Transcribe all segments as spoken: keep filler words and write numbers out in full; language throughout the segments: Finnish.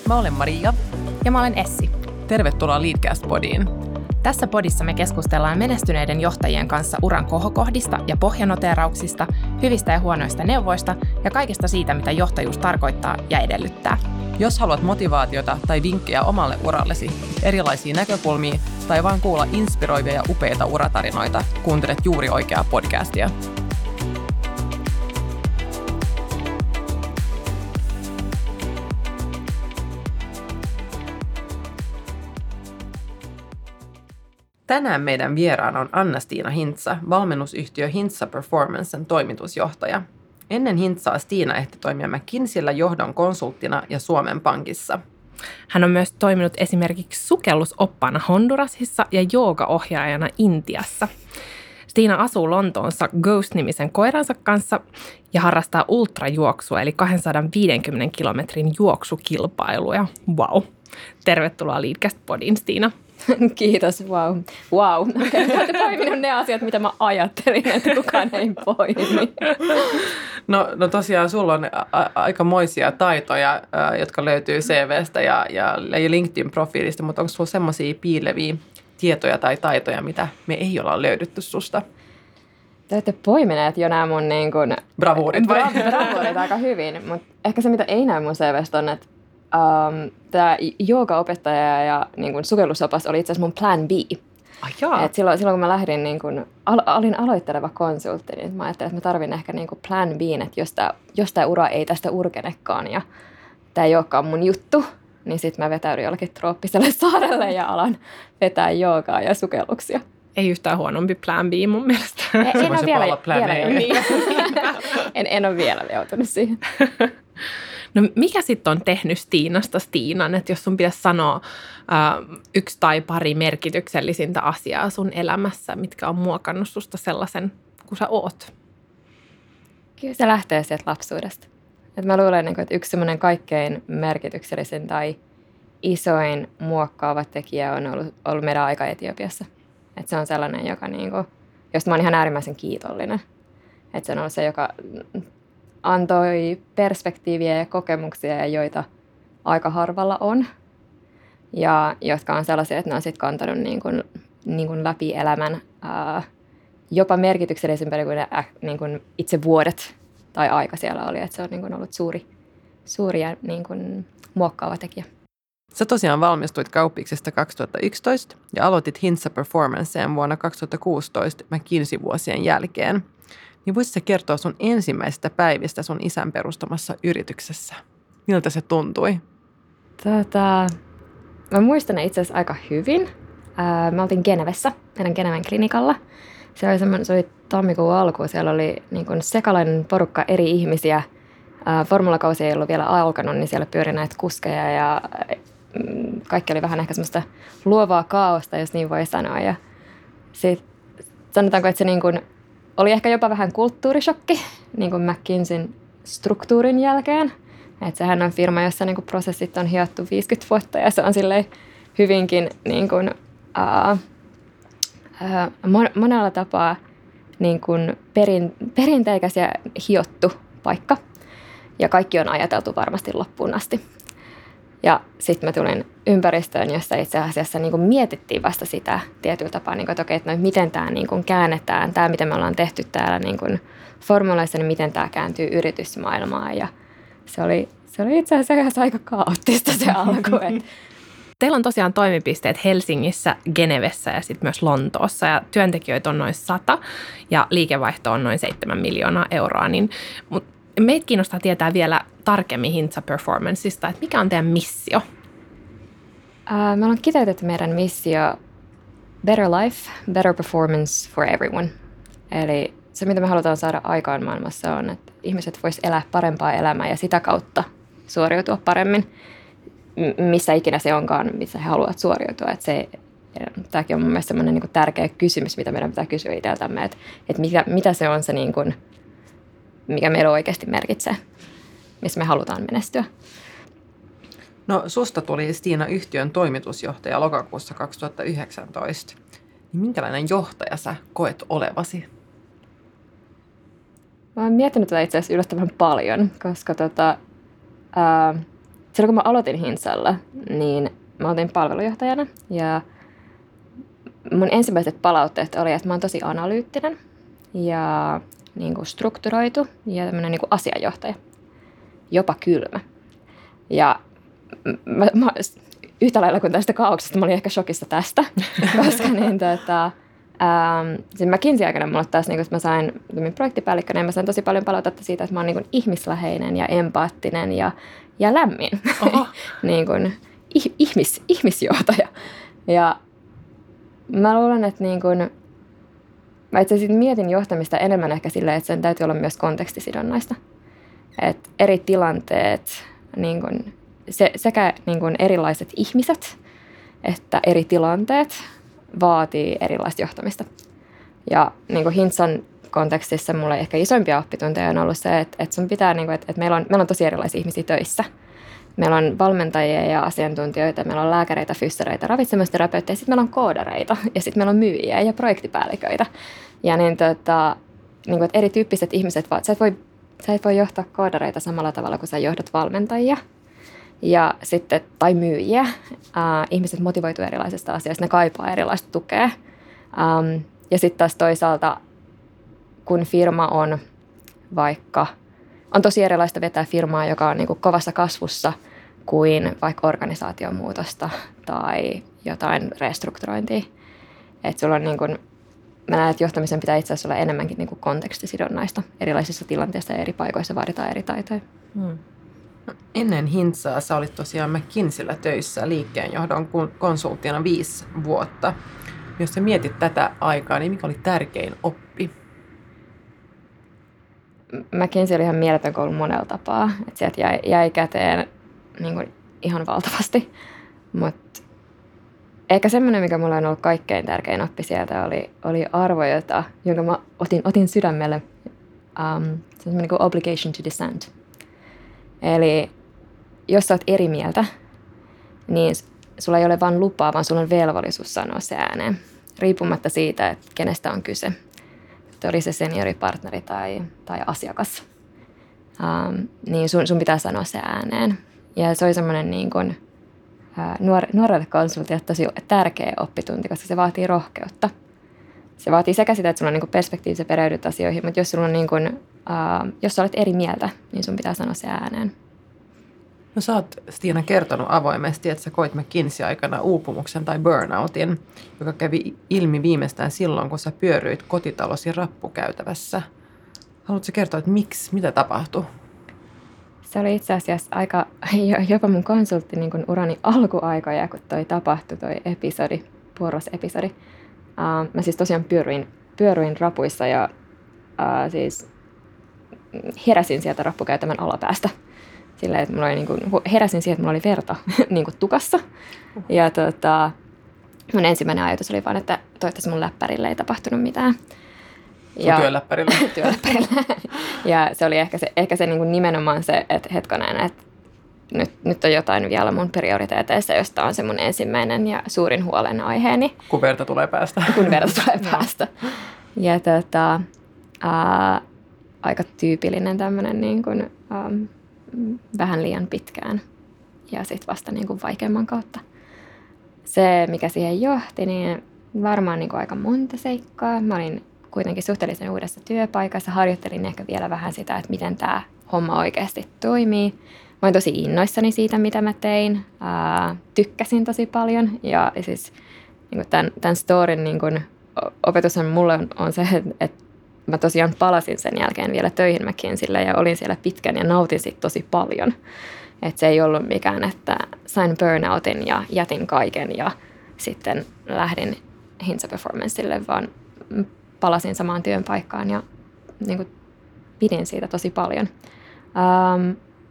Mä olen Maria. Ja mä olen Essi. Tervetuloa Leadcast-podiin. Tässä podissa me keskustellaan menestyneiden johtajien kanssa uran kohokohdista ja pohjanoteerauksista, hyvistä ja huonoista neuvoista ja kaikesta siitä, mitä johtajuus tarkoittaa ja edellyttää. Jos haluat motivaatiota tai vinkkejä omalle urallesi, erilaisia näkökulmia tai vaan kuulla inspiroivia ja upeita uratarinoita, kuuntelet juuri oikeaa podcastia. Tänään meidän vieraana on Anna-Stiina Hintsa, valmennusyhtiö Hintsa Performancen toimitusjohtaja. Ennen Hintsaa Stiina ehti toimia McKinseyllä johdon konsulttina ja Suomen Pankissa. Hän on myös toiminut esimerkiksi sukellusoppaana Hondurasissa ja joogaohjaajana Intiassa. Stiina asuu Lontoossa Ghost-nimisen koiransa kanssa ja harrastaa ultrajuoksua eli kaksisataaviisikymmentä kilometrin juoksukilpailuja. Wow! Tervetuloa Leadcast-podiin, Stiina. Kiitos, wow. Wow. Okay, olette poiminut ne asiat, mitä mä ajattelin, että kukaan ei poimi. No, no tosiaan sulla on a- aikamoisia taitoja, ä, jotka löytyy C V:stä ja, ja, ja LinkedIn-profiilista, mutta onko sulla semmoisia piileviä tietoja tai taitoja, mitä me ei olla löydetty susta? Te olette poimineet jo nämä mun niin kuin, bravuurit vai? Bra- bravuurit aika hyvin, mutta ehkä se, mitä ei näy mun C V:stä on, että Um, tämä joogaopettaja ja niin kun sukellusopas oli itse asiassa mun plan B. Ah, Et silloin, silloin kun mä lähdin, niin kun, al, olin aloitteleva konsultti, niin mä ajattelin, että mä tarvin ehkä niin kun plan B, että jos tämä jos tää ura ei tästä urgenekaan ja tämä ei olekaan mun juttu, niin sitten mä vetäydyn jollakin trooppiselle saarelle ja alan vetää joogaa ja sukelluksia. Ei yhtään huonompi plan B mun mielestä. En, en, ole vielä, vielä niin. en, en ole vielä joutunut siihen. No mikä sitten on tehnyt Stiinasta Stiinan, että jos sun pitäisi sanoa äh, yksi tai pari merkityksellisintä asiaa sun elämässä, mitkä on muokannut susta sellaisen kuin sä oot? Kyllä se lähtee sieltä lapsuudesta. Et mä luulen, että yksi semmoinen kaikkein merkityksellisin tai isoin muokkaava tekijä on ollut, ollut meidän aika Etiopiassa. Et se on sellainen, joka, niinku, josta mä oon ihan äärimmäisen kiitollinen. Et se on ollut se, joka antoi perspektiiviä ja kokemuksia, joita aika harvalla on. Ja jotka on sellaisia, että ne on sitten kantanut niin kuin, niin kuin läpi elämän ää, jopa merkityksellisempänä kuin ne äh, niin kuin itse vuodet tai aika siellä oli. Että se on niin kuin ollut suuri, suuri ja niin kuin muokkaava tekijä. Sä tosiaan valmistuit kauppiksesta kaksituhattayksitoista ja aloitit Hintsa Performanceen vuonna kaksituhattakuusitoista McKinsey-vuosien jälkeen. Niin voisitko kertoa sun ensimmäisistä päivistä sun isän perustamassa yrityksessä? Miltä se tuntui? Tota, mä muistan ne itse asiassa aika hyvin. Ää, me oltiin Genevessä, meidän Geneven klinikalla. Se oli, se oli tammikuun alku. Siellä oli niin kuin sekalainen porukka eri ihmisiä. Ää, formulakausi ei ollut vielä alkanut, niin siellä pyöri näitä kuskeja ja mm, kaikki oli vähän ehkä semmoista luovaa kaaosta, jos niin voi sanoa. Ja sit, sanotaanko, että se niin kuin oli ehkä jopa vähän kulttuurishokki, niin kuin McKinseyn struktuurin jälkeen. Että sehän on firma, jossa niin kuin prosessit on hiottu viisikymmentä vuotta ja se on silleen hyvinkin niin kuin, ää, ää, monella tapaa niin kuin perin, perinteikäs ja hiottu paikka. Ja kaikki on ajateltu varmasti loppuun asti. Ja sitten mä tulin ympäristöön, jossa itse asiassa niin kuin mietittiin vasta sitä tietyllä tapaa, niin kuin, että, okei, että no, miten tämä niin kuin käännetään, tämä mitä me ollaan tehty täällä niin kuin formuleissa, niin miten tämä kääntyy yritysmaailmaan. Ja se oli, se oli itse asiassa aika kaoottista se alku. Että teillä on tosiaan toimipisteet Helsingissä, Genevessä ja sitten myös Lontoossa ja työntekijöitä on noin sata ja liikevaihto on noin seitsemän miljoonaa euroa, niin mut meitä kiinnostaa tietää vielä tarkemmin Hintsa Performanceista, että mikä on teidän missio? Uh, me ollaan kiteytetty meidän missio Better Life, Better Performance for Everyone. Eli se, mitä me halutaan saada aikaan maailmassa on, että ihmiset vois elää parempaa elämää ja sitä kautta suoriutua paremmin, missä ikinä se onkaan, missä he haluavat suoriutua. Että se, tämäkin on mun mielestä sellainen niin kuin tärkeä kysymys, mitä meidän pitää kysyä itseltämme, että, että mitä, mitä se on se niin kuin, mikä meillä oikeasti merkitsee, missä me halutaan menestyä. No susta tuli Stiina yhtiön toimitusjohtaja lokakuussa kaksituhattayhdeksäntoista. Niin minkälainen johtaja sä koet olevasi? Mä oon miettinyt tätä itse asiassa yllättävän paljon, koska tota, ää, silloin kun mä aloitin Hintsalla, niin mä olin palvelujohtajana ja mun ensimmäiset palautteet oli, että mä oon tosi analyyttinen ja niin kuin strukturoitu ja tämmöinen niin kuin asiajohtaja, jopa kylmä. Ja mä, mä, yhtä lailla kuin tästä kaauksesta, mä olin ehkä shokissa tästä, koska niin tota, Ähm, siinä McKinsey-aikana mulla taas, niin kun mä sain projektipäällikkönä, niin mä sain tosi paljon palautetta siitä, että mä oon niin kun ihmisläheinen ja empaattinen ja, ja lämmin. niin kun, ihmis, ihmisjohtaja. Ja mä luulen, että niin kun, mä itse asiassa mietin johtamista enemmän ehkä silleen, että sen täytyy olla myös kontekstisidonnaista. Että eri tilanteet, niin kun, se, sekä niin kun erilaiset ihmiset että eri tilanteet vaatii erilaista johtamista. Ja niin kuin Hintsan kontekstissa mulle ehkä isoimpia oppitunteja on ollut se, että, että sun pitää, niin kuin, että, että meillä, on, meillä on tosi erilaisia ihmisiä töissä. Meillä on valmentajia ja asiantuntijoita, meillä on lääkäreitä, fyssareita, ravitsemusterapeutteja, sitten meillä on koodareita ja sitten meillä on myyjiä ja projektipäälliköitä. Ja niin, tota, niin kuin, että erityyppiset ihmiset, sä et, voi, sä et voi johtaa koodareita samalla tavalla kuin sä johdat valmentajia. Ja sitten, tai myyjiä. Uh, ihmiset motivoituu erilaisista asioista, ne kaipaa erilaista tukea. Um, ja sitten taas toisaalta, kun firma on vaikka, on tosi erilaista vetää firmaa, joka on niinku kovassa kasvussa, kuin vaikka organisaatiomuutosta tai jotain restrukturointia. Että sulla on niinku, mä näen, että johtamisen pitää itse asiassa olla enemmänkin niinku kontekstisidonnaista. Erilaisissa tilanteissa ja eri paikoissa vaaditaan eri taitoja. Hmm. Ennen Hintsaa sä olit tosiaan McKinseyllä töissä liikkeenjohdon konsulttina viisi vuotta. Jos sä mietit tätä aikaa, niin mikä oli tärkein oppi? McKinsey oli ihan mieletön koulu monella tapaa. Et sieltä jäi, jäi käteen niin kuin ihan valtavasti. Mutta ehkä semmoinen, mikä mulla on ollut kaikkein tärkein oppi sieltä, oli, oli arvo, jota, jonka mä otin, otin sydämelle. Um, se on semmoinen niin kuin obligation to dissent. Eli jos sä oot eri mieltä, niin sulla ei ole vain lupaa, vaan sulla on velvollisuus sanoa se ääneen. Riippumatta siitä, että kenestä on kyse. Että oli se senioripartneri tai, tai asiakas. Um, niin sun, sun pitää sanoa se ääneen. Ja se oli semmoinen niin kuin, uh, nuor, nuorelle konsultille tosi tärkeä oppitunti, koska se vaatii rohkeutta. Se vaatii sekä sitä, että sulla on niin kuin perspektiivi, sä perehdyt asioihin, mutta jos sulla on niin kuin, Uh, jos sä olet eri mieltä, niin sun pitää sanoa se ääneen. No sä oot, Stiina, kertonut avoimesti, että sä koit McKinsey-aikana uupumuksen tai burnoutin, joka kävi ilmi viimeistään silloin, kun sä pyöryit kotitalosi rappukäytävässä. Haluatko kertoa, että miksi, mitä tapahtui? Se oli itse asiassa aika, jopa mun konsultti niin kun urani alkuaikoja, kun toi tapahtui, toi episodi, puorosepisodi. Uh, mä siis tosiaan pyöryin, pyöryin rapuissa ja uh, siis heräsin sieltä rappukäytävän alapäästä. Silleen, että mulla oli niin kuin, heräsin siihen, että mulla oli verta niin kuin tukassa. Ja tota, mun ensimmäinen ajatus oli vaan, että toivottavasti mun läppärille ei tapahtunut mitään. Sun työläppärillä. Työläppärillä. Ja se oli ehkä se, ehkä se niin kuin nimenomaan se, että hetkonen, että nyt, nyt on jotain vielä mun prioriteeteissa, josta on se mun ensimmäinen ja suurin huolenaiheeni. Kun verta tulee päästä. Kun verta tulee päästä. Ja tota... Uh, aika tyypillinen tämmöinen niin kuin, um, vähän liian pitkään ja sitten vasta niin kuin vaikeamman kautta. Se, mikä siihen johti, niin varmaan niin kuin aika monta seikkaa. Mä olin kuitenkin suhteellisen uudessa työpaikassa, harjoittelin ehkä vielä vähän sitä, että miten tämä homma oikeasti toimii. Mä olin tosi innoissani siitä, mitä mä tein. Ää, tykkäsin tosi paljon ja siis niin kuin tämän, tämän storyn niin kuin, opetushan mulle on, on se, että mä tosiaan palasin sen jälkeen vielä töihin McKinseylle ja olin siellä pitkän ja nautin siitä tosi paljon. Että se ei ollut mikään, että sain burnoutin ja jätin kaiken ja sitten lähdin Hintsa Performancelle, vaan palasin samaan työn paikkaan ja niin kuin, pidin siitä tosi paljon. Um,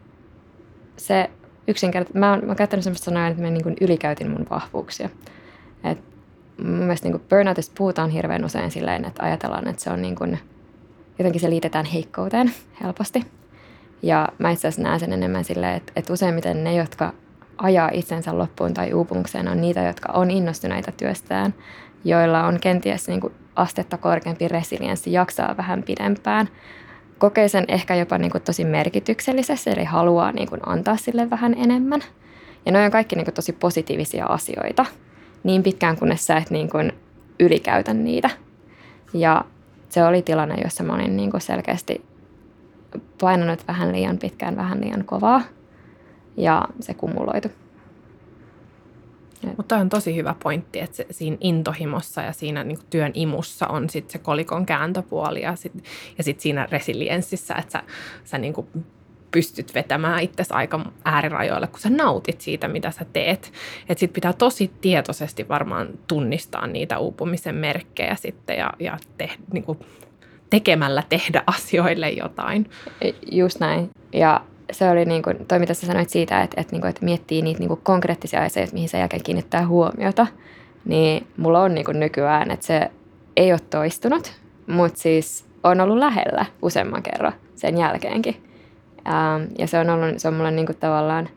se yksinkertaisesti, mä oon käyttänyt sellaista sanaa, että mä niin kuin ylikäytin mun vahvuuksia. Et mun mielestä niin kuin burnoutista puhutaan hirveän usein silleen, että ajatellaan, että se on niin kuin, jotenkin se liitetään heikkouteen helposti. Ja mä itse asiassa näen sen enemmän silleen, että, että useimmiten ne, jotka ajaa itsensä loppuun tai uupumukseen, on niitä, jotka on innostuneita työstään, joilla on kenties niin kuin astetta korkeampi resilienssi, jaksaa vähän pidempään. kokee sen ehkä jopa niin kuin tosi merkityksellisessä, eli haluaa niin kuin antaa sille vähän enemmän. Ja ne on kaikki niin kuin tosi positiivisia asioita, niin pitkään kunnes sä et niin kuin ylikäytä niitä. Ja se oli tilanne, jossa mä olin niin kuin selkeästi painanut vähän liian pitkään, vähän liian kovaa, ja se kumuloitu. Mutta on tosi hyvä pointti, että se, siinä intohimossa ja siinä niin kuin työn imussa on sit se kolikon kääntöpuoli ja sitten ja sit siinä resilienssissä, että sä, sä niin kuin pystyt vetämään itsesi aika äärirajoille, kun sä nautit siitä, mitä sä teet. Että sit pitää tosi tietoisesti varmaan tunnistaa niitä uupumisen merkkejä sitten ja, ja te, niin kuin tekemällä tehdä asioille jotain. Just näin. Ja se oli niin kuin, toi mitä sä sanoit siitä, että, että, että miettii niitä niin kuin konkreettisia asioita, mihin sen jälkeen kiinnittää huomiota, niin mulla on niin kuin nykyään, että se ei ole toistunut, mutta siis on ollut lähellä useamman kerran sen jälkeenkin. Ähm, ja se on ollut, se on mulle niin kuin tavallaan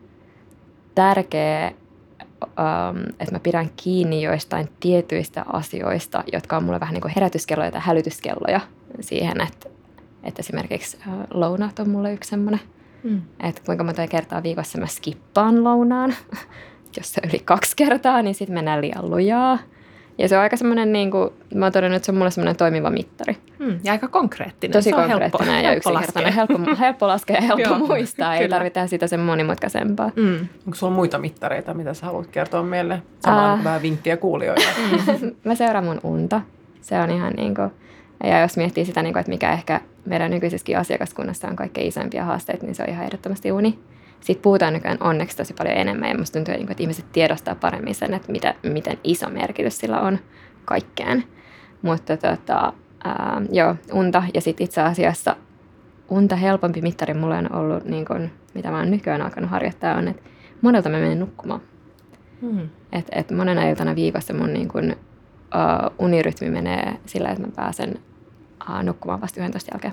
tärkeä, ähm, että mä pidän kiinni joistain tietyistä asioista, jotka on mulle vähän niin kuin herätyskelloja tai hälytyskelloja siihen, että, että esimerkiksi äh, lounaat on mulle yksi semmoinen. Mm. Että kuinka monta kertaa viikossa mä skippaan lounaan. Jos se yli kaksi kertaa, niin sitten mennään liian lujaa. Ja se on aika semmoinen, niin kuin, mä oon todennut, että se on mulle semmoinen toimiva mittari. Mm, ja aika konkreettinen. Tosi se konkreettinen helppo, ja yksinkertainen. Helppo, helppo laskea ja helppo muistaa. Ei tarvitse sitä sen monimutkaisempaa. Mm. Onko sulla muita mittareita, mitä sä haluat kertoa meille? Samaan uh, vähän vinkkiä kuulijoille. Mä seuraan mun unta. Se on ihan niin kuin, ja jos miettii sitä, niin kuin, että mikä ehkä meidän nykyisessäkin asiakaskunnassa on kaikkein isoimpia haasteita, niin se on ihan ehdottomasti uni. Siitä puhutaan nykyään onneksi tosi paljon enemmän ja musta tuntuu, että ihmiset tiedostaa paremmin sen, että mitä, miten iso merkitys sillä on kaikkeen. Mutta tota, ää, joo, unta ja sitten itse asiassa unta helpompi mittari mulle on ollut, niin kun, mitä mä oon nykyään alkanut harjoittaa, on, että monelta mä menen nukkumaan. Mm. Että et monena iltana viikossa mun niin kun, uh, unirytmi menee sillä, että mä pääsen uh, nukkumaan vasta yhdentoista jälkeen.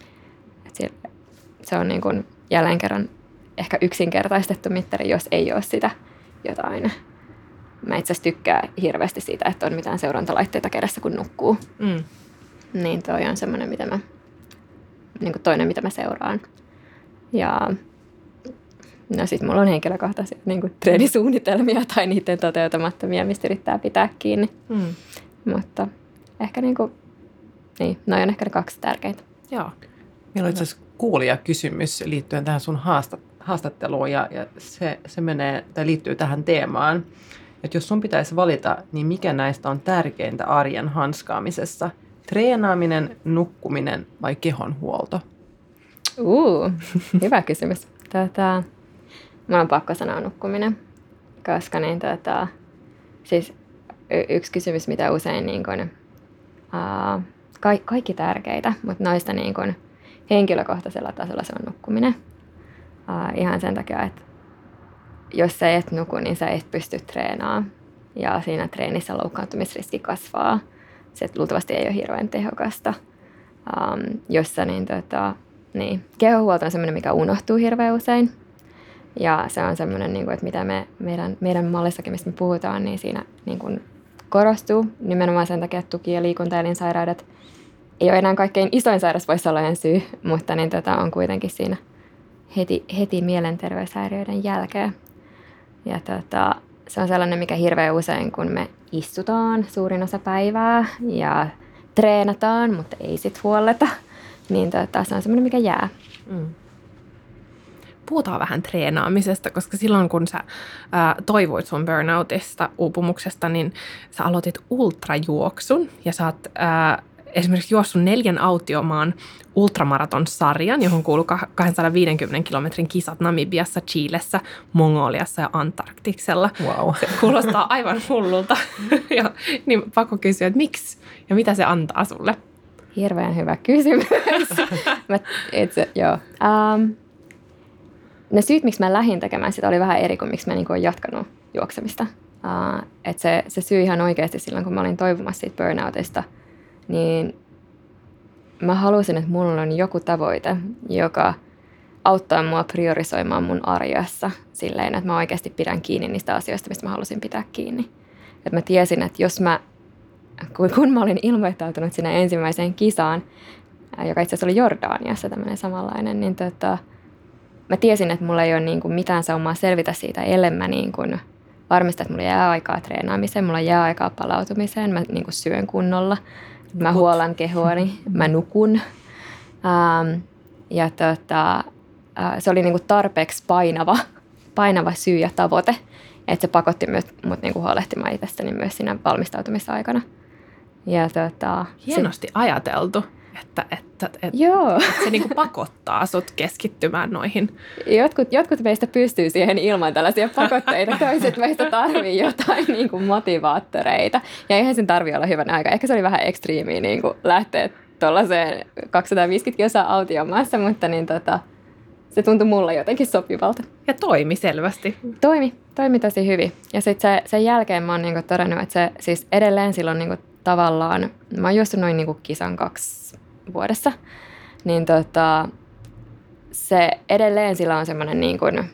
Et sillä, se on niin kun, jälleen kerran ehkä yksinkertaistettu mittari, jos ei ole sitä jotain. Mä itse asiassa tykkään hirveästi siitä, että on mitään seurantalaitteita kädessä, kun nukkuu. Mm. Niin toi on semmoinen, mitä mä, niin kuin toinen, mitä mä seuraan. Ja no sit mulla on henkilökohtaisia niin kuin treenisuunnitelmia tai niiden toteutumattomia, mistä yrittää pitää kiinni. Mm. Mutta ehkä niin kuin, niin, noi on ehkä ne kaksi tärkeintä. Joo. Meillä on itse asiassa kuulijakysymys liittyen tähän sun haastatteluun ja, ja se, se menee, tai liittyy tähän teemaan. Että jos sun pitäisi valita, niin mikä näistä on tärkeintä arjen hanskaamisessa? Treenaaminen, nukkuminen vai kehonhuolto? Uu, hyvä kysymys. Tätä, mä on pakko sanoa nukkuminen, koska niin, tätä, siis y- yksi kysymys, mitä usein niin kun, uh, ka- kaikki tärkeitä, mutta noista niin kun, henkilökohtaisella tasolla se on nukkuminen. Uh, ihan sen takia, että jos sä et nuku, niin sä et pysty treenaamaan. Ja siinä treenissä loukkaantumisriski kasvaa. Se luultavasti ei ole hirveän tehokasta. Um, jossa niin, tota, niin, kehonhuolto on semmoinen, mikä unohtuu hirveän usein. Ja se on semmoinen, niin kuin, että mitä me meidän, meidän mallissakin, mistä me puhutaan, niin siinä niin kuin korostuu. Nimenomaan sen takia, että tuki- ja liikuntaelinsairaudet ei ole enää kaikkein isoin sairauspoissaolojen syy, mutta niin, tota, on kuitenkin siinä heti, heti mielenterveyshäiriöiden jälkeen. Ja tota, se on sellainen, mikä hirveän usein, kun me istutaan suurin osa päivää ja treenataan, mutta ei sit huoleta, niin tota, se on sellainen, mikä jää. Mm. Puhutaan vähän treenaamisesta, koska silloin kun sä ää, toivoit sun burnoutista, uupumuksesta, niin sä aloitit ultrajuoksun ja sä oot ää, esimerkiksi juossut neljän autiomaan ultramaraton-sarjan, johon kuuluu kaksisataaviisikymmentä kilometrin kisat Namibiassa, Chilessä, Mongoliassa ja Antarktiksella. Wow. Se kuulostaa aivan hullulta. ja, niin pakko kysyä, että miksi ja mitä se antaa sulle? Hirveän hyvä kysymys. mä, itse, joo. Um, ne syyt, miksi mä lähdin tekemään sitä, oli vähän eri kuin miksi mä niin kuin olen jatkanut juoksemista. Uh, et se, se syy ihan oikeasti silloin, kun mä olin toivomassa siitä burnoutista, niin mä halusin, että mulla on joku tavoite, joka auttaa mua priorisoimaan mun arjessa silleen, että mä oikeasti pidän kiinni niistä asioista, mistä mä halusin pitää kiinni. Että mä tiesin, että jos mä, kun mä olin ilmoittautunut sinne ensimmäiseen kisaan, joka itse asiassa oli Jordaniassa tämmöinen samanlainen, niin tota, mä tiesin, että mulla ei ole niin kuin mitään saumaa selvitä siitä, ellei mä niin kuin varmistan, että mulla jää aikaa treenaamiseen, mulla jää aikaa palautumiseen, mä niin kuin syön kunnolla, Nukut. Mä huolan kehoani, mä nukun. Ähm, ja tota, äh, se oli niin kuin tarpeeksi painava, painava syy ja tavoite, että se pakotti mut niin kuin huolehtimaan itsestäni myös siinä valmistautumisaikana. Ja tota, hienosti se, ajateltu. Että, että, että, Joo. että se niin kuin pakottaa sut keskittymään noihin. Jotkut, jotkut meistä pystyy siihen ilman tällaisia pakotteita. Toiset meistä tarvii jotain niin kuin motivaattoreita. Ja eihän sen tarvitse olla hyvän aika. Ehkä se oli vähän ekstriimiä niin kuin lähteä tuollaiseen kaksisataaviisikymmentä kilsaa autiomaassa, mutta niin tota, se tuntui mulle jotenkin sopivalta. Ja toimi selvästi. Toimi. Toimi tosi hyvin. Ja sitten se, sen jälkeen mä oon niin kuin todennut, että se siis edelleen silloin niin kuin tavallaan, mä oon juossut noin niin kuin kisan kaksi vuodessa, niin tota, se edelleen sillä on semmoinen niin kuin,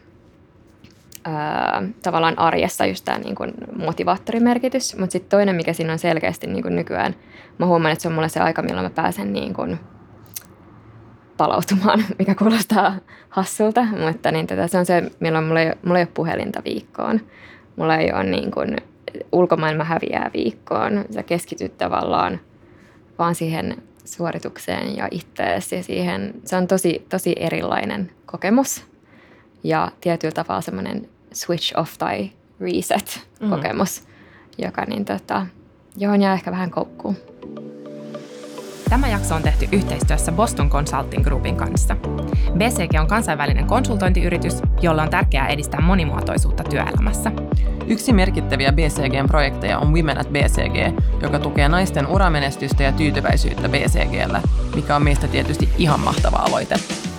ää, tavallaan arjessa just tämä niin kuin motivaattorimerkitys, mutta sitten toinen, mikä siinä on selkeästi niin kuin nykyään, mä huomaan, että se on mulle se aika, milloin mä pääsen niin kuin palautumaan, mikä kuulostaa hassulta, mutta niin tota, se on se, milloin mulla ei, mulla ei ole puhelinta viikkoon. Mulla ei ole niin kuin ulkomaailma häviää viikkoon. Sä keskityt tavallaan vaan siihen suoritukseen ja itteesi ja siihen. Se on tosi, tosi erilainen kokemus ja tietyllä tavalla semmoinen switch off tai reset-kokemus, mm. joka niin tota, johon jää ehkä vähän koukkuun. Tämä jakso on tehty yhteistyössä Boston Consulting Groupin kanssa. B C G on kansainvälinen konsultointiyritys, jolla on tärkeää edistää monimuotoisuutta työelämässä. Yksi merkittäviä B C G:n projekteja on Women at B C G, joka tukee naisten uramenestystä ja tyytyväisyyttä B C G:llä, mikä on meistä tietysti ihan mahtava aloite.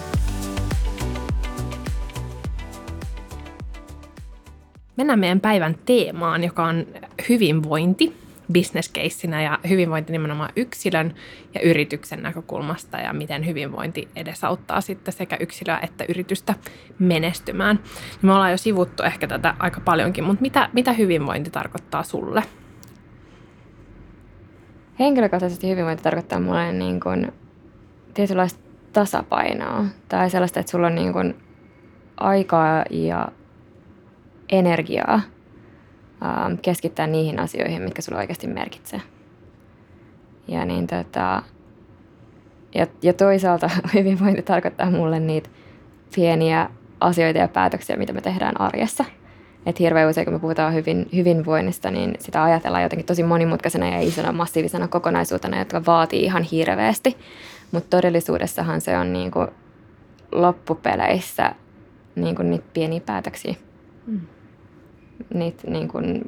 Mennään meidän päivän teemaan, joka on hyvinvointi business casenä ja hyvinvointi nimenomaan yksilön ja yrityksen näkökulmasta ja miten hyvinvointi edesauttaa sitten sekä yksilöä että yritystä menestymään. Me ollaan jo sivuttu ehkä tätä aika paljonkin, mutta mitä, mitä hyvinvointi tarkoittaa sulle? Henkilökohtaisesti hyvinvointi tarkoittaa mulle niin kuin tietynlaista tasapainoa tai sellaista, että sulla on niin kuin aikaa ja energiaa keskittää niihin asioihin, mitkä sulle oikeasti merkitsee. Ja, niin tota, ja, ja toisaalta hyvinvointi tarkoittaa mulle niitä pieniä asioita ja päätöksiä, mitä me tehdään arjessa. Et hirveän usein, kun me puhutaan hyvin, hyvinvoinnista, niin sitä ajatellaan jotenkin tosi monimutkaisena ja isona massiivisena kokonaisuutena, jotka vaatii ihan hirveästi. Mutta todellisuudessahan se on niinku loppupeleissä niinku niitä pieniä päätöksiä. Mm. Niitä niin kuin,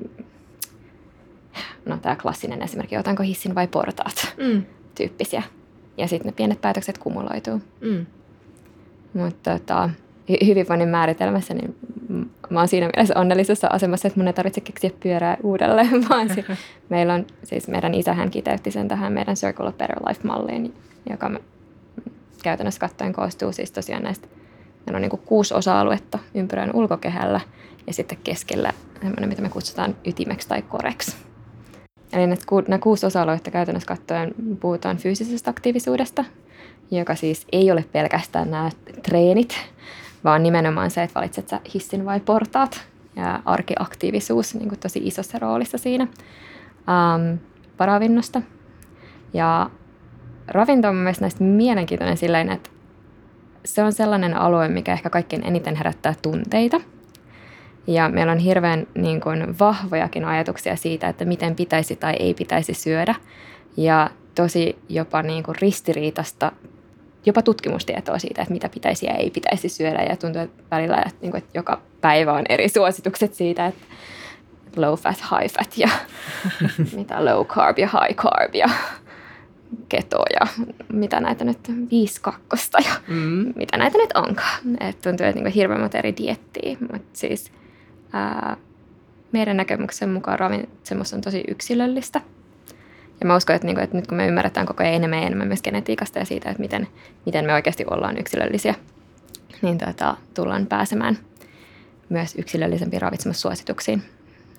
no tämä klassinen esimerkki, otanko hissin vai portaat, mm. tyyppisiä. Ja sitten ne pienet päätökset kumuloituu. Mm. Mutta tota, hyvinvoinnin määritelmässä niin mä oon siinä mielessä onnellisessa asemassa, että mun ei tarvitse keksiä pyörää uudelleen, vaan si- meillä on, siis meidän isähän kiteytti sen tähän meidän Circle of Better Life-malliin, joka me käytännössä katsoen koostuu siis tosiaan näistä, meillä on niin kuin kuusi osa-aluetta ympyrän ulkokehällä, ja sitten keskellä semmoinen, mitä me kutsutaan ytimeksi tai koreksi. Eli nämä kuusi osa-aluetta käytännössä katsoen puhutaan fyysisestä aktiivisuudesta, joka siis ei ole pelkästään nämä treenit, vaan nimenomaan se, että valitset sä hissin vai portaat. Ja arkiaktiivisuus niin kuin tosi isossa roolissa siinä. Ähm, paravinnosta. Ja ravinto on mielestäni näistä mielenkiintoinen silleen, että se on sellainen alue, mikä ehkä kaikkein eniten herättää tunteita. Ja meillä on hirveän niin kuin, vahvojakin ajatuksia siitä, että miten pitäisi tai ei pitäisi syödä. Ja tosi jopa niin kuin, ristiriitasta, jopa tutkimustietoa siitä, että mitä pitäisi ja ei pitäisi syödä. Ja tuntuu että välillä, että, niin kuin, että joka päivä on eri suositukset siitä, että low fat, high fat ja mitä low carb ja high carb ja keto ja mitä näitä nyt, viisi kakkosta ja mm. mitä näitä nyt onkaan. Et tuntuu, että niin hirveän monta eri diettiä, mutta siis ää, meidän näkemyksen mukaan ravitsemus on tosi yksilöllistä. Ja mä uskon, että, niin kuin, että nyt kun me ymmärretään koko ajan enemmän ja enemmän myös genetiikasta ja siitä, että miten, miten me oikeasti ollaan yksilöllisiä, niin tuota, tullaan pääsemään myös yksilöllisempiin ravitsemussuosituksiin.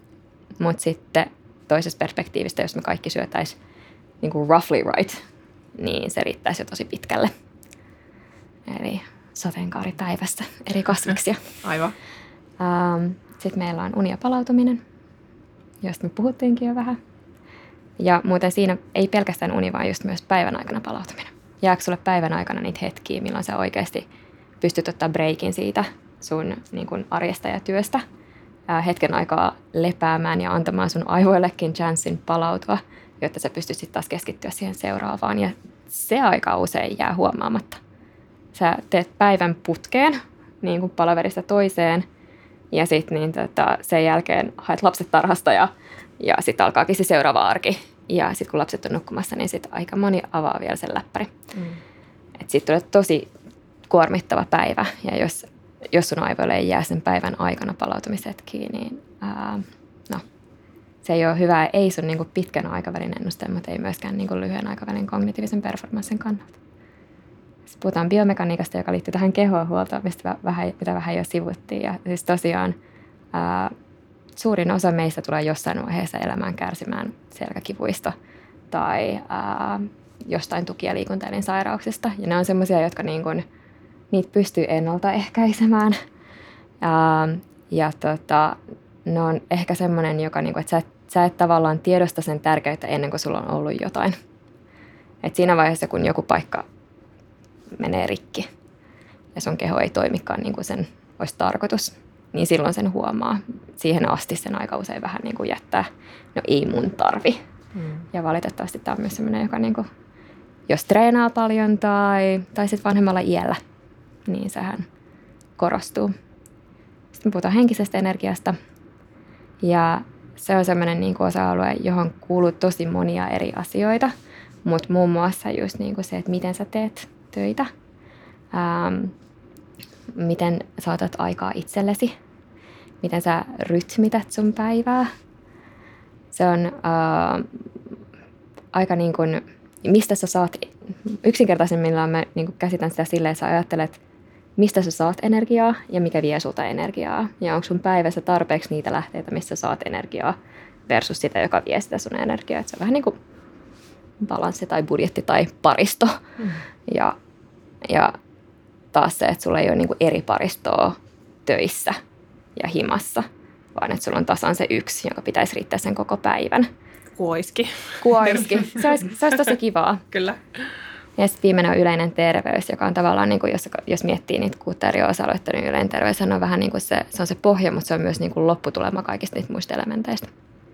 Mutta sitten toisesta perspektiivistä, jos me kaikki syötäisiin niin kuin roughly right, niin se riittäisi jo tosi pitkälle. Eli sateenkaaripäivässä eri kasviksia. Aivan. Ähm, Sitten meillä on uni ja palautuminen, josta me puhuttiinkin jo vähän. Ja muuten siinä ei pelkästään uni, vaan just myös päivän aikana palautuminen. Jääkö sulle päivän aikana niitä hetkiä, milloin sä oikeasti pystyt ottaa breikin siitä sun niin kun arjesta ja työstä, ää, hetken aikaa lepäämään ja antamaan sun aivoillekin chanssin palautua, jotta sä pystyt sitten taas keskittyä siihen seuraavaan. Ja se aika usein jää huomaamatta. Sä teet päivän putkeen niin kuin palaverista toiseen ja sitten niin tota, sen jälkeen haet lapset tarhasta ja, ja sitten alkaakin se seuraava arki. Ja sitten kun lapset on nukkumassa, niin sitten aika moni avaa vielä sen läppäri. Mm. Sitten tulee tosi kuormittava päivä ja jos, jos sun aivoille ei jää sen päivän aikana palautumishetkiin, niin ää, no, se ei ole hyvä. Ei sun niin kuin pitkän aikavälin ennusteen, mutta ei myöskään niin kuin lyhyen aikavälin kognitiivisen performanssin kannalta. Sitten puhutaan biomekaniikasta, joka liittyy tähän kehohuoltoon, mistä vähän, mitä vähän jo sivuttiin. Ja siis tosiaan ää, suurin osa meistä tulee jossain vaiheessa elämään kärsimään selkäkivuista tai ää, jostain tuki- ja liikuntaelinsairauksista. Ja ne on semmoisia, jotka niin kun, niitä pystyy ennaltaehkäisemään. Ja, ja tota, ne on ehkä semmoinen, joka, niin kun, että sä et, sä et tavallaan tiedosta sen tärkeyttä ennen kuin sulla on ollut jotain. Et siinä vaiheessa, kun joku paikka menee rikki ja sun keho ei toimikaan niin kuin sen olisi tarkoitus, niin silloin sen huomaa. Siihen asti sen aika usein vähän niin kuin jättää, no ei mun tarvi. Hmm. Ja valitettavasti tämä on myös sellainen, joka niin kuin, jos treenaa paljon tai, tai sitten vanhemmalla iällä, niin sehän korostuu. Sitten me puhutaan henkisestä energiasta. Ja se on sellainen niin kuin osa-alue, johon kuuluu tosi monia eri asioita. Mutta muun muassa just niin kuin se, että miten sä teet töitä, ähm, miten saatat aikaa itsellesi, miten sä rytmität sun päivää. Se on äh, aika niin kuin, mistä sä saat, yksinkertaisimmillaan mä niin kuin käsitän sitä silleen, että sä ajattelet, mistä sä saat energiaa ja mikä vie sulta energiaa. Ja onko sun päivässä tarpeeksi niitä lähteitä, missä saat energiaa versus sitä, joka vie sitä sun energiaa. Että se on vähän niin kuin balanssi tai budjetti tai paristo. Mm. Ja, ja taas se, että sulla ei ole niin kuin eri paristoa töissä ja himassa, vaan että sulla on tasan se yksi, joka pitäisi riittää sen koko päivän. Kuoiski. Kuoiski. Se olisi, se olisi tosi kivaa. Kyllä. Ja sitten viimeinen on yleinen terveys, joka on tavallaan, niin kuin jos, jos miettii niitä kuutta eri osa-aluetta, niin yleinen terveys on vähän niin kuin se, se on se pohja, mutta se on myös niin kuin lopputulema kaikista niistä muista elementeistä.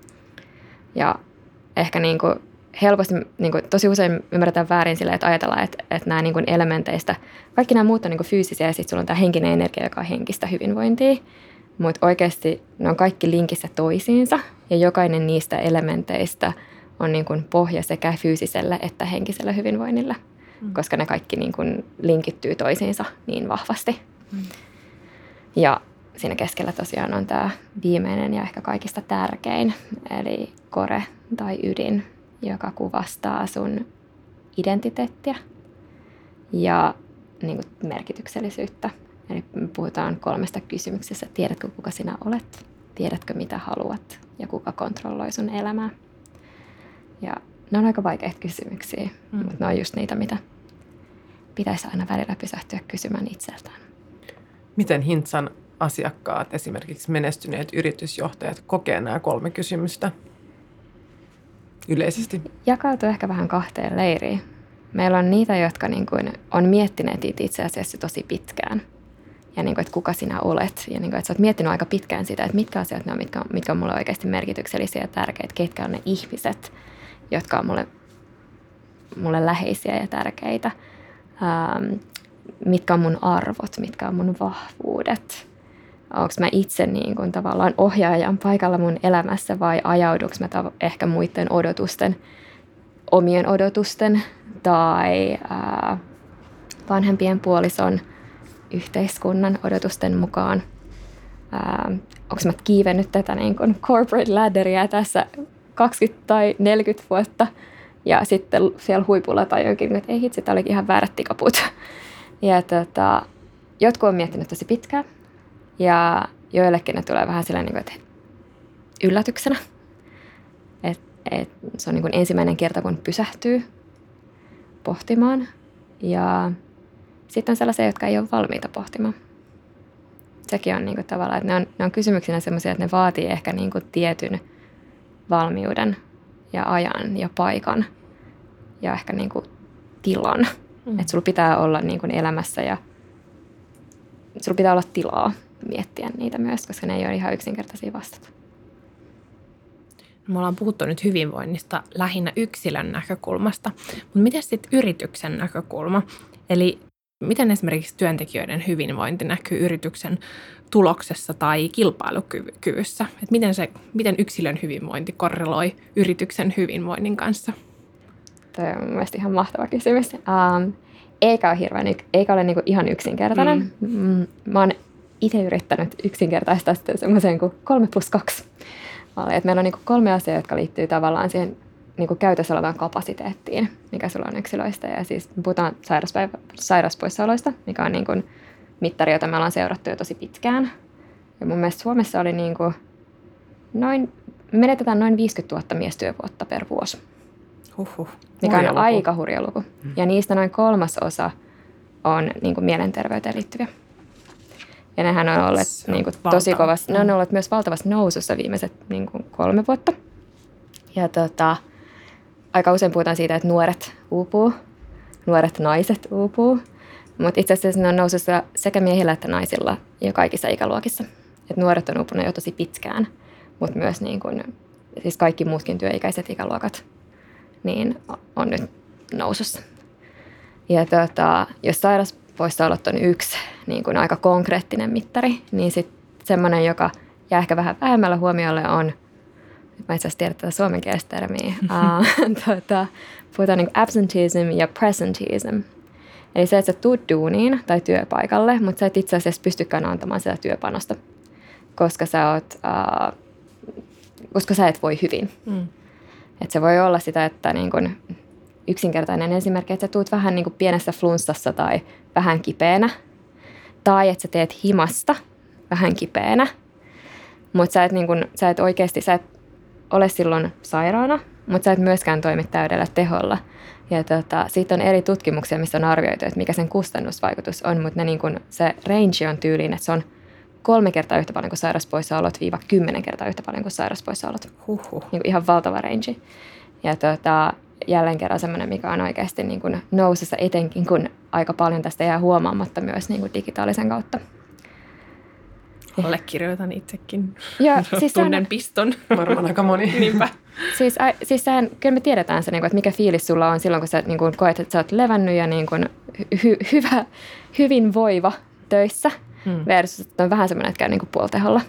Ja ehkä niin kuin helposti, niin kuin, tosi usein ymmärretään väärin sillä, että ajatellaan, että, että nämä niin kuin elementeistä, kaikki nämä muut on niin kuin fyysisiä ja sitten sulla on tämä henkinen energia, joka on henkistä hyvinvointia. Mutta oikeasti ne on kaikki linkissä toisiinsa ja jokainen niistä elementeistä on niin kuin pohja sekä fyysiselle että henkiselle hyvinvoinnille, mm. koska ne kaikki niin kuin linkittyy toisiinsa niin vahvasti. Mm. Ja siinä keskellä tosiaan on tämä viimeinen ja ehkä kaikista tärkein, eli kore tai ydin, joka kuvastaa sun identiteettiä ja niin kuin merkityksellisyyttä. Eli puhutaan kolmesta kysymyksestä. Tiedätkö, kuka sinä olet? Tiedätkö, mitä haluat? Ja kuka kontrolloi sun elämää? Ja ne on aika vaikeita kysymyksiä, mm. mutta ne on just niitä, mitä pitäisi aina välillä pysähtyä kysymään itseltään. Miten Hintsan asiakkaat, esimerkiksi menestyneet yritysjohtajat, kokee nämä kolme kysymystä yleisesti? Jakautuu ehkä vähän kahteen leiriin. Meillä on niitä, jotka niin kuin on miettineet itse asiassa tosi pitkään. Ja niin kuin, että kuka sinä olet. Ja niin kuin, että sä oot miettinyt aika pitkään sitä, että mitkä asiat ne on, mitkä, mitkä on mulle oikeasti merkityksellisiä ja tärkeitä. Ketkä on ne ihmiset, jotka on mulle, mulle läheisiä ja tärkeitä. Ähm, mitkä on mun arvot, mitkä on mun vahvuudet. Onko mä itse niin kuin tavallaan ohjaajan paikalla mun elämässä vai ajauduks mä tav- ehkä muiden odotusten, omien odotusten tai ää, vanhempien puolison yhteiskunnan odotusten mukaan. Onko mä kiivennyt tätä niin kuin corporate ladderia tässä kaksikymmentä tai neljäkymmentä vuotta ja sitten siellä huipulla tai jokin, että ei hitsi, tämä olikin ihan väärät tikaput. Ja tota, jotkut on miettinyt tosi pitkään ja joillekin ne tulee vähän sillä niin kuin, että yllätyksenä. Et, et se on niin kuin ensimmäinen kerta, kun pysähtyy pohtimaan. Ja sitten on sellaisia, jotka ei ole valmiita pohtimaan. Sekin on niin kuin tavallaan, että ne on, ne on kysymyksinä sellaisia, että ne vaatii ehkä niin kuin tietyn valmiuden ja ajan ja paikan ja ehkä niin kuin tilan. Mm. Että sulla pitää olla niin kuin elämässä ja sulla pitää olla tilaa miettiä niitä myös, koska ne ei ole ihan yksinkertaisia vastata. Me ollaan puhuttu nyt hyvinvoinnista lähinnä yksilön näkökulmasta, mutta miten sitten yrityksen näkökulma? Eli miten esimerkiksi työntekijöiden hyvinvointi näkyy yrityksen tuloksessa tai kilpailukyvyssä? Et miten, se, miten yksilön hyvinvointi korreloi yrityksen hyvinvoinnin kanssa? Tuo on mielestäni ihan mahtava kysymys. Um, eikä ole, hirveän, eikä ole niinku ihan yksinkertainen. Mm. Mä oon itse yrittänyt yksinkertaistaa sitä semmoiseen kuin kolme plus kaksi. Et meillä on niinku kolme asiaa, jotka liittyy tavallaan siihen niinku käytössä olevaan kapasiteettiin, mikä sulla on yksilöistä. Ja siis puhutaan sairauspäivä, sairauspoissaoloista, mikä on niinku mittari, jota me ollaan seurattu jo tosi pitkään. Ja mun mielestä Suomessa oli niinku noin, menetetään noin viisikymmentätuhatta miestyövuotta per vuosi. Huhhuh. Mikä on luku. Aika hurja luku. Hmm. Ja niistä noin kolmasosa on niinku mielenterveyteen liittyviä. Ja nehän on olleet niinku tosi kovasti, ne on olleet myös valtavassa nousussa viimeiset niinku kolme vuotta. Ja tota, aika usein puhutaan siitä, että nuoret uupuu, nuoret naiset uupuu. Mutta itse asiassa ne on nousussa sekä miehillä että naisilla ja kaikissa ikäluokissa. Et nuoret on uupunut jo tosi pitkään, mutta myös niinku, siis kaikki muutkin työikäiset ikäluokat niin on nyt nousussa. Ja tota, jos sairauspoissaolot on yksi niin kuin aika konkreettinen mittari, niin sitten semmoinen, joka jää ehkä vähän vähemmällä huomiolle on, mä itse asiassa tiedän tätä suomenkielistä termiä, uh, tota, puhutaan niin kuin absenteeism ja presenteeism. Eli se, että sä tuut duuniin tai työpaikalle, mutta sä et itse asiassa pystykään antamaan sitä työpanosta, koska sä, oot, uh, koska sä et voi hyvin. Mm. Että se voi olla sitä, että niin kun yksinkertainen esimerkki, että sä tuut vähän niin kuin pienessä flunssassa tai vähän kipeänä. Tai että sä teet himasta vähän kipeänä. Mutta sä et, niin kun, sä et oikeasti, sä et ole silloin sairaana, mutta sä et myöskään toimi täydellä teholla. Ja tota, siitä on eri tutkimuksia, missä on arvioitu, että mikä sen kustannusvaikutus on. Mutta niin kun, se range on tyyliin, että se on kolme kertaa yhtä paljon kuin sairauspoissaolot, viiva kymmenen kertaa yhtä paljon kuin sairauspoissaolot. Huhhuh. Niin ihan valtava range. Ja tota, jälleen kerran semmoinen, mikä on oikeasti niin kuin nousussa etenkin, kun aika paljon tästä jää huomaamatta myös niin kuin digitaalisen kautta. Allekirjoitan itsekin. Ja, siis tunnen sehän, piston. Varmaan aika moni. Niinpä. Siis, ä, siis sehän, kyllä me tiedetään se, että mikä fiilis sulla on silloin, kun sä niin kuin koet, että sä oot levännyt ja niin kuin hy, hyvä, hyvin voiva töissä. Hmm. Versus, että on vähän semmoinen, että käy niin kuin puolteholla.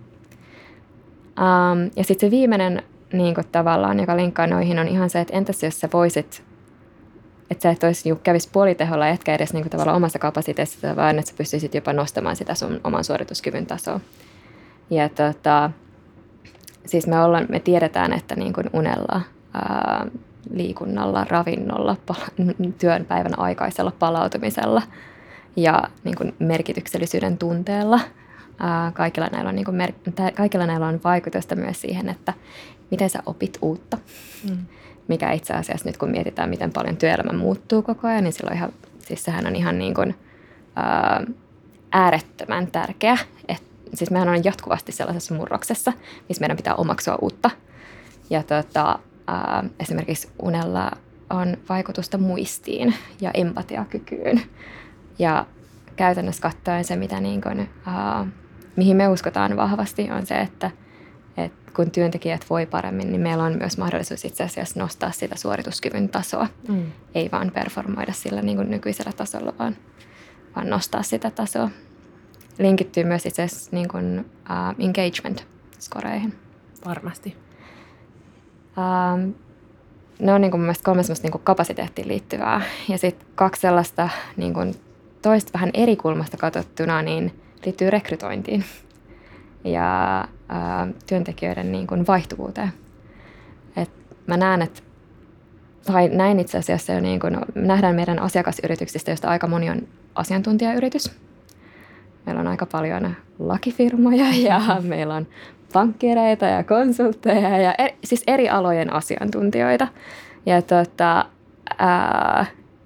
Um, ja sitten se viimeinen niin kuin tavallaan, joka linkkaa noihin, on ihan se, että entäs jos sä voisit, että sä et olisi, kävisi puoliteholla, etkä edes niin kuin tavallaan omassa kapasiteetissa, vaan että sä pystyisit jopa nostamaan sitä sun oman suorituskyvyn tasoa. Ja tota, siis me, ollaan, me tiedetään, että niin kuin unella, ää, liikunnalla, ravinnolla, pala- työn päivän aikaisella palautumisella ja niin kuin merkityksellisyyden tunteella. Ää, kaikilla, näillä on, niin kuin mer- kaikilla näillä on vaikutusta myös siihen, että miten sä opit uutta. Mm. Mikä itse asiassa nyt kun mietitään, miten paljon työelämä muuttuu koko ajan, niin silloin ihan, siis sehän on ihan niin kuin, ää, äärettömän tärkeä. Et, siis mehän on jatkuvasti sellaisessa murroksessa, missä meidän pitää omaksua uutta. Ja tota, ää, esimerkiksi unella on vaikutusta muistiin ja empatiakykyyn. Ja käytännössä katsoen se, mitä niin kuin, uh, mihin me uskotaan vahvasti, on se, että, että kun työntekijät voi paremmin, niin meillä on myös mahdollisuus itse asiassa nostaa sitä suorituskyvyn tasoa. Mm. Ei vaan performoida sillä niin kuin nykyisellä tasolla, vaan, vaan nostaa sitä tasoa. Linkittyy myös itse asiassa niin kuin, uh, engagement-skoreihin. Varmasti. Um, ne on niin kuin mun mielestä kolme sellaista niin kuin kapasiteettiin liittyvää. Ja sitten kaksi sellaista niin kuin toista vähän eri kulmasta katsottuna niin liittyy rekrytointiin ja ää, työntekijöiden niin kuin vaihtuvuuteen. Et mä näen, että, tai näin itse asiassa jo niin kuin, me nähdään meidän asiakasyrityksistä, joista aika moni on asiantuntijayritys. Meillä on aika paljon lakifirmoja ja meillä on pankkireita ja konsultteja ja eri, siis eri alojen asiantuntijoita. Ja tota, ää,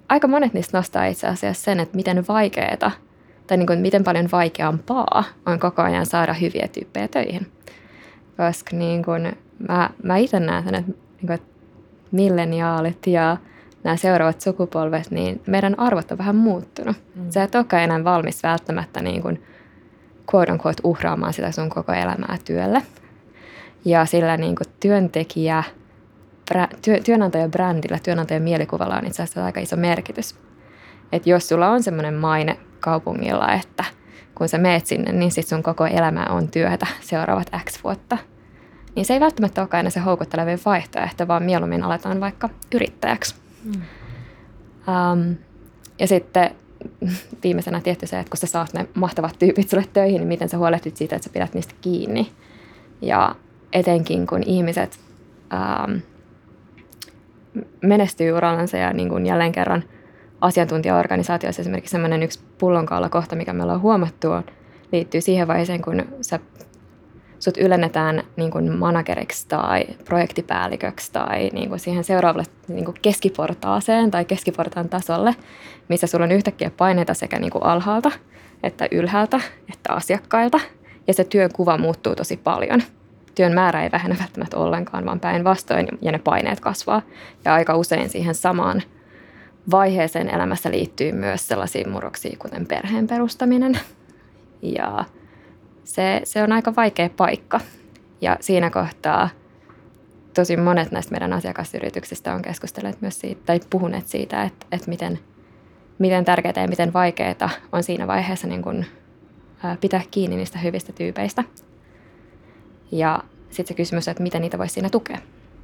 aika monet niistä nostaa itse asiassa sen, että miten vaikeaa tai niin kuin miten paljon vaikeampaa on koko ajan saada hyviä tyyppejä töihin. Koska niin kuin mä, mä itse näen sen, että, niin kuin, että milleniaalit ja nämä seuraavat sukupolvet, niin meidän arvot on vähän muuttunut. Mm. Sä et olekaan enää valmis välttämättä niin kuin quote unquote uhraamaan sitä sun koko elämää työlle. Ja sillä niin kuin työntekijä, työ, työnantajabrändillä, työnantajan mielikuvalla on itse asiassa aika iso merkitys. Että jos sulla on semmoinen maine kaupungilla, että kun sä meet sinne, niin sit sun koko elämä on työtä seuraavat X vuotta, niin se ei välttämättä olekaan aina se houkuttelevin vaihtoehto, vaan mieluummin aletaan vaikka yrittäjäksi. Mm. Um, ja sitten viimeisenä tietty se, että kun sä saat ne mahtavat tyypit sulle töihin, niin miten sä huolehdit siitä, että sä pidät niistä kiinni. Ja etenkin kun ihmiset um, menestyy urallansa ja niin kuin jälleen kerran asiantuntijaorganisaatioissa esimerkiksi sellainen yksi pullonkaula kohta, mikä me ollaan huomattu, liittyy siihen vaiheeseen, kun sä, sut ylennetään niin kuin manageriksi tai projektipäälliköksi tai niin kuin siihen seuraavalle niin kuin keskiportaaseen tai keskiportaan tasolle, missä sulla on yhtäkkiä paineita sekä niin kuin alhaalta että ylhäältä että asiakkailta ja se työn kuva muuttuu tosi paljon. Työn määrä ei vähennä välttämättä ollenkaan, vaan päinvastoin ja ne paineet kasvaa ja aika usein siihen samaan vaiheeseen elämässä liittyy myös sellaisia murroksia, kuten perheen perustaminen. Ja se, se on aika vaikea paikka. Ja siinä kohtaa tosi monet näistä meidän asiakasyrityksistä on keskustelleet myös siitä, tai puhuneet siitä, että, että miten, miten tärkeää ja miten vaikeaa on siinä vaiheessa niin kun, ää, pitää kiinni niistä hyvistä tyypeistä. Ja sitten se kysymys on, että miten niitä voisi siinä tukea.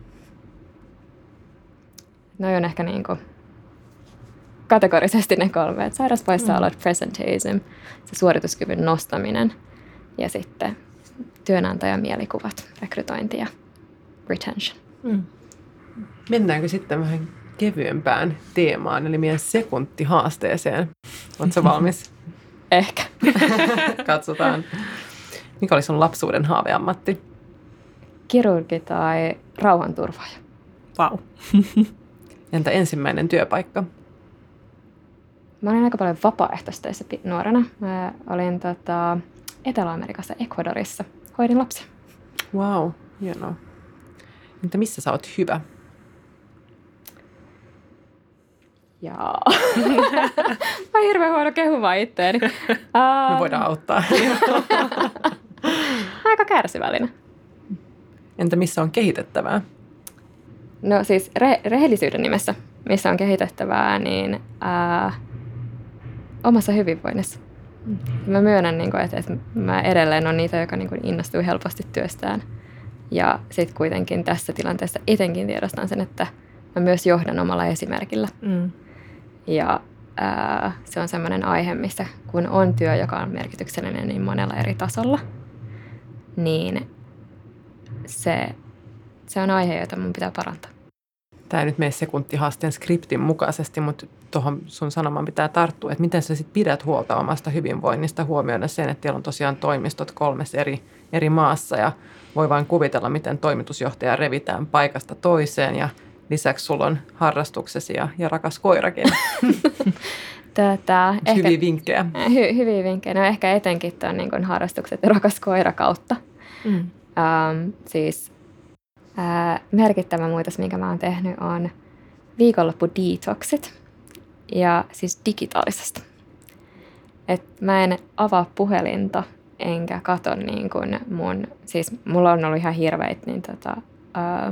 Noi on ehkä niin kuin kategorisesti ne kolme, että sairauspoissaolot, mm. presenteism, se suorituskyvyn nostaminen ja sitten työnantajan mielikuvat, rekrytointi ja retention. Mm. Mennäänkö sitten vähän kevyempään teemaan, eli meidän sekuntihaasteeseen? Oletko valmis? Ehkä. Katsotaan. Mikä oli sun lapsuuden haaveammatti? Kirurgi tai rauhanturvaaja. Vau. Entä ensimmäinen työpaikka? Mä olin aika paljon vapaaehtoistöissä nuorena. Mä olin tota, Etelä-Amerikassa, Ecuadorissa. Hoidin lapsia. Wow, hienoa. Entä missä sä oot hyvä? Jaa. Mä oon hirveän huono kehumaan itteeni. Uh, Me voidaan auttaa. aika kärsivällinen. Entä missä on kehitettävää? No siis re- rehellisyyden nimessä, missä on kehitettävää, niin ää, omassa hyvinvoinnissa. Mm. Mä myönnän, niin kun, että, että mä edelleen on niitä, joka niin kun innostuu helposti työstään. Ja sitten kuitenkin tässä tilanteessa etenkin tiedostan sen, että mä myös johdan omalla esimerkillä. Mm. Ja ää, se on sellainen aihe, missä kun on työ, joka on merkityksellinen niin monella eri tasolla, niin se, se on aihe, jota mun pitää parantaa. Tämä ei nyt mene sekuntihaasteen skriptin mukaisesti, mutta tuohon sun sanomaan pitää tarttua, että miten sä sit pidät huolta omasta hyvinvoinnista huomioida sen, että teillä on tosiaan toimistot kolmessa eri, eri maassa ja voi vain kuvitella, miten toimitusjohtaja revitään paikasta toiseen ja lisäksi sulla on harrastuksesi ja, ja rakas koirakin. Tätä, hyviä ehkä, vinkkejä. Hy, hyviä vinkkejä. No ehkä etenkin tuon niin harrastukset ja rakas koira kautta. Mm. Um, siis ää, merkittävä muutos, minkä mä oon tehnyt, on viikonloppu-detoxit. Ja siis digitaalisesta. Et mä en avaa puhelinta enkä katso niin kuin mun, siis mulla on ollut ihan hirveitä niin tota, ää,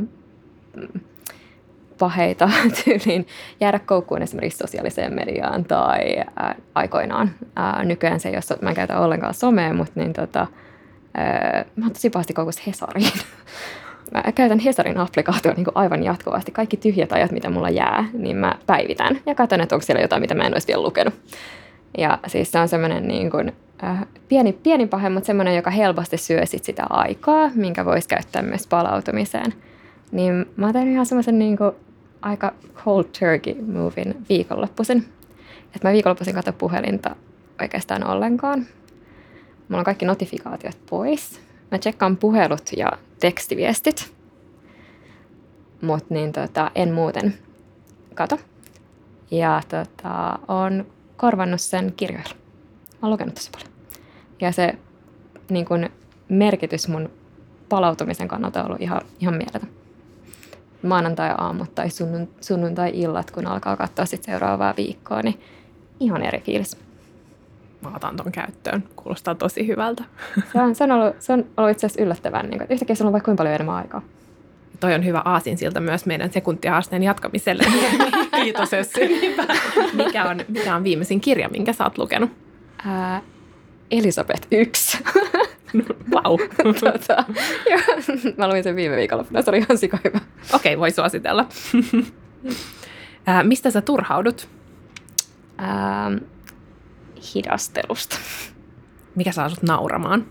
paheita tyyliin jäädä koukkuun esimerkiksi sosiaaliseen mediaan tai ää, aikoinaan. Ää, nykyään se ei ole, mä en käytä ollenkaan somea, mutta niin tota, ää, mä oon tosi pahasti koukussa Hesariin. Mä käytän Hesarin applikaatioa niin kuin aivan jatkuvasti. Kaikki tyhjät ajat, mitä mulla jää, niin mä päivitän ja katson, että onko siellä jotain, mitä mä en olisi vielä lukenut. Ja siis se on semmoinen niin kuin, äh, pieni, pieni pahe, mutta semmoinen, joka helposti syö sit sitä aikaa, minkä voisi käyttää myös palautumiseen. Niin mä oon tehnyt ihan semmoisen niin kuin aika cold turkey movin viikonloppuisin. Että mä viikonloppuisin katso puhelinta oikeastaan ollenkaan. Mulla on kaikki notifikaatiot pois. Mä tsekkaan puhelut ja tekstiviestit, mutta niin tota, en muuten kato. Ja tota, olen korvannut sen kirjoilla. Mä oon lukenut tosi paljon. Ja se niin kun, merkitys mun palautumisen kannalta on ollut ihan, ihan mieletön. Maanantai-aamut tai sunnun, sunnuntai-illat, kun alkaa katsoa sit seuraavaa viikkoa, niin ihan eri fiilis. Mä otan ton käyttöön. Kuulostaa tosi hyvältä. Se on, se on, ollut, se on ollut itse asiassa yllättävän. Niin kuin, yhtäkkiä sulla on vaikka kuinka paljon enemmän aikaa. Toi on hyvä aasinsilta myös meidän sekuntihaasteen jatkamiselle. Kiitos Essi. Mikä on, mikä on viimeisin kirja, minkä sä oot lukenut? Ää, Elisabeth yksi. Vau. Wow. tota, mä luin sen viime viikolla. Se oli ihan sika hyvä. Okei, okay, voi suositella. Ää, mistä sä turhaudut? Ää, hidastelusta. Mikä saa sut nauramaan?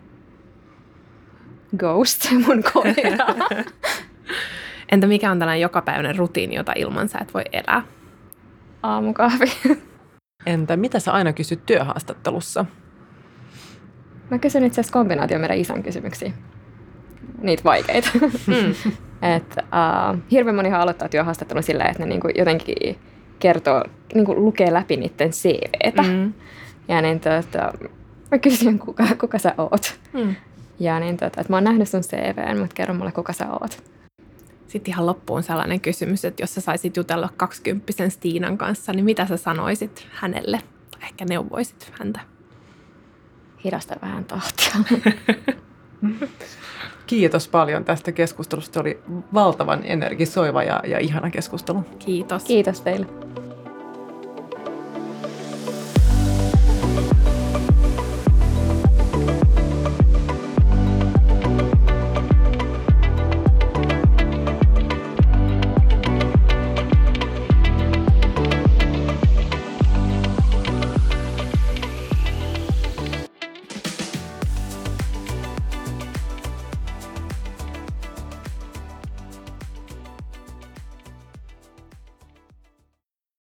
Ghost, mun koira. Entä mikä on tällainen jokapäiväinen rutiini, jota ilman sä et voi elää? Aamukahvi. Entä mitä sä aina kysyt työhaastattelussa? Mä kysyn itse asiassa kombinaatio meidän isän kysymyksiä. Niitä vaikeita. Mm. Et, uh, hirveän monihan aloittaa työhaastattelun silleen, että ne niinku jotenkin kertoo, niinku lukee läpi niiden C V:tä. Mm. Ja niin tota, mä kysyn, kuka, kuka sä oot. Mm. Ja niin tota, että mä oon nähnyt sun C V:n, mutta kerro mulle, kuka sä oot. Sitten ihan loppuun sellainen kysymys, että jos sä saisit jutella kaksikymppisen Stiinan kanssa, niin mitä sä sanoisit hänelle? Ehkä neuvoisit häntä. Hidasta vähän tahtia. Kiitos paljon tästä keskustelusta. Se oli valtavan energisoiva ja, ja ihana keskustelu. Kiitos. Kiitos teille.